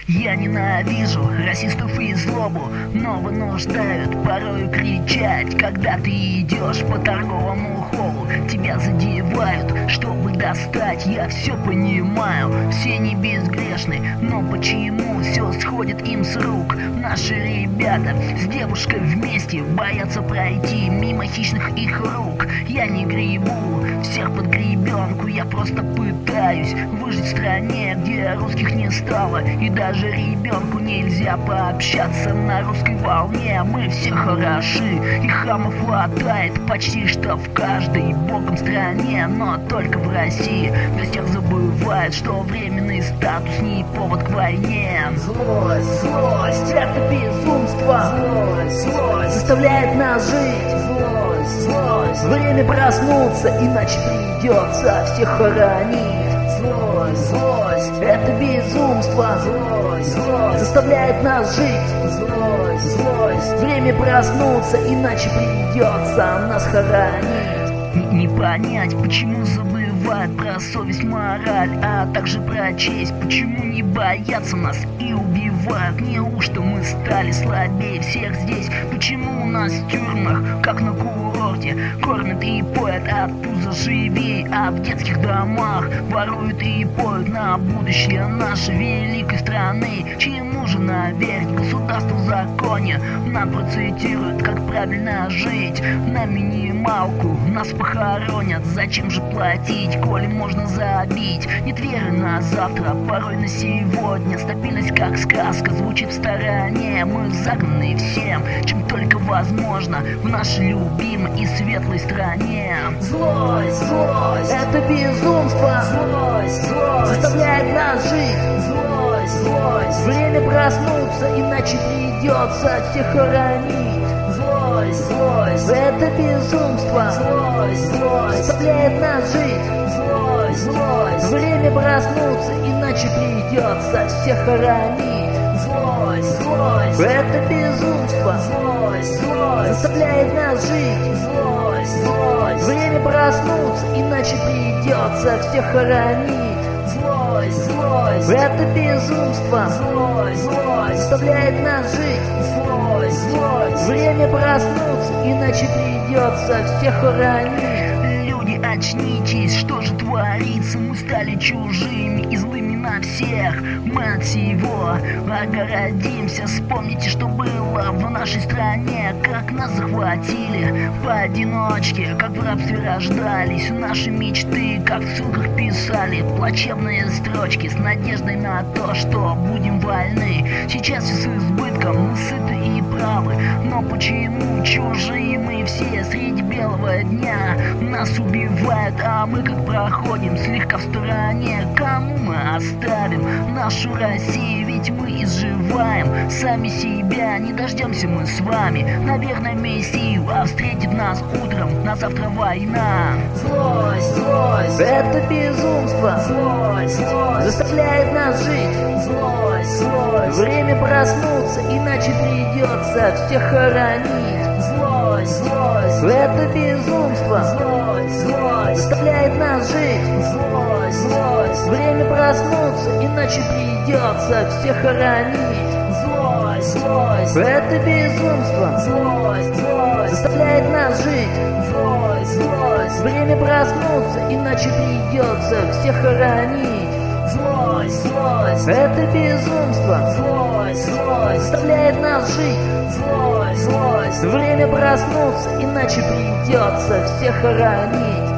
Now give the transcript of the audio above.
Я ненавижу расистов и злобу, но вынуждают порою кричать. Когда ты идешь по торговому холлу, тебя задевают, чтобы достать. Я все понимаю, все не безгрешны, но почему все сходит им с рук? Наши ребята с девушкой вместе боятся пройти мимо хищных их рук. Я не гребу всех под гребенку, я просто пытаюсь выжить в стране, где русских не стало. И даже ребенку нельзя пообщаться на русской волне. Мы все хороши, и хамов хватает почти что в каждой богом стране, но только в России до всех забывает, что временный статус не повод к войне. Злость, злость, это безумство. Злость, злость заставляет нас жить. Злость, злость, время проснуться, иначе придется всех хоронить. Злость, злость, это безумство. Злость, злость заставляет нас жить. Злость, злость, время проснуться, иначе придется нас хоронить. Не понять, почему забывают про совесть, мораль, а также про честь. Почему не боятся нас и убивают? Неужто мы стали слабее всех здесь? Почему у нас в тюрьмах, как на курорте, кормят и поят от пуза живей, а в детских домах воруют и поют на будущее нашей великой страны? Чему же наверить? Государство в законе нам процитирует, как правильно жить. На минималку нас похоронят, зачем же платить, коли можно забить? Нет веры на завтра, порой на сегодня. Стабильность как сказка звучит в стороне. Мы загнаны всем, чем только возможно, в нашей любимой и светлой стране. Злость, злость, это безумство. Злость, злость заставляет нас жить. Злость, злость, время проснуться, иначе придется всех хоронить. Злость, злость, это безумство. Злость, злость заставляет нас жить. Злость, злость, время проснуться, иначе придется всех хоронить. Злость, злость, это безумство. Злость, злость заставляет нас жить. Злость, злость, время проснуться, иначе придется всех хоронить. Злость, злость, это безумство. Злость, злость заставляет нас жить. Злость, злость, время проснуться, иначе придется всех хоронить. Люди, очнитесь, что же творится? Мы стали чужими и злыми на всех. Мы от всего огородимся. Вспомните, что было в нашей стране, как нас захватили поодиночке, как в рабстве рождались наши мечты, как в ссылках писали плачевные строчки с надеждой на то, что будем вольны. Сейчас все с избытком, мы сыты и правы, но почему чужие мы все среди белого дня? Нас убивают, а мы как проходим слегка в стороне. Кому мы оставим нашу Россию? Ведь мы изживаем сами себя, не дождемся мы с вами, наверное, Мессию, а встретит нас утром на завтра война. Злость, злость, это безумство. Злость, злость заставляет нас жить. Злость, злость, время проснуться, иначе придется всех хоронить. Злость, злость, это безумство. Злость, злость заставляет нас жить. Злость, злость, время проснуться, иначе придется всех хоронить. Злость, злость, это безумство. Злость, злость заставляет нас жить. Злость, злость, время проснуться, иначе придется всех хоронить. Злость, злость, это безумство. Злость, злость заставляет нас жить. Злость, злость, время проснуться, иначе придется всех хоронить.